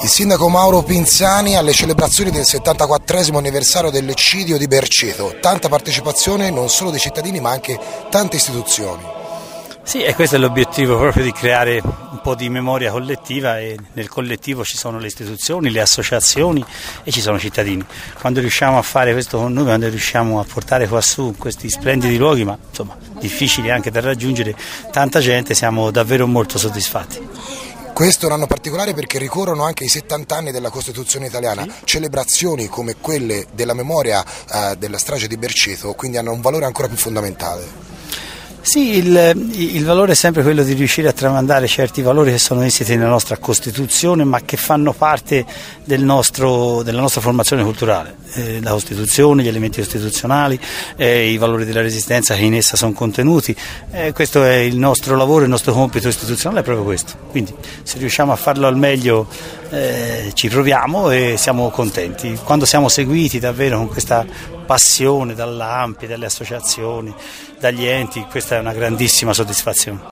Il sindaco Mauro Pinzani alle celebrazioni del 74esimo anniversario dell'eccidio di Berceto. Tanta partecipazione non solo dei cittadini ma anche tante istituzioni. Sì, e questo è l'obiettivo proprio di creare un po' di memoria collettiva, e nel collettivo ci sono le istituzioni, le associazioni e ci sono i cittadini. Quando riusciamo a fare questo con noi, quando riusciamo a portare qua su questi splendidi luoghi, ma insomma difficili anche da raggiungere, tanta gente, siamo davvero molto soddisfatti. Questo è un anno particolare perché ricorrono anche i 70 anni della Costituzione italiana, sì. Celebrazioni come quelle della memoria della strage di Berceto, quindi hanno un valore ancora più fondamentale. Sì, il valore è sempre quello di riuscire a tramandare certi valori che sono insiti nella nostra Costituzione ma che fanno parte della nostra formazione culturale. La Costituzione, gli elementi costituzionali, i valori della Resistenza che in essa sono contenuti, questo è il nostro lavoro, il nostro compito istituzionale è proprio questo, quindi se riusciamo a farlo al meglio ci proviamo e siamo contenti. Quando siamo seguiti davvero con questa passione dall'ANPI, dalle associazioni, dagli enti, questa è una grandissima soddisfazione.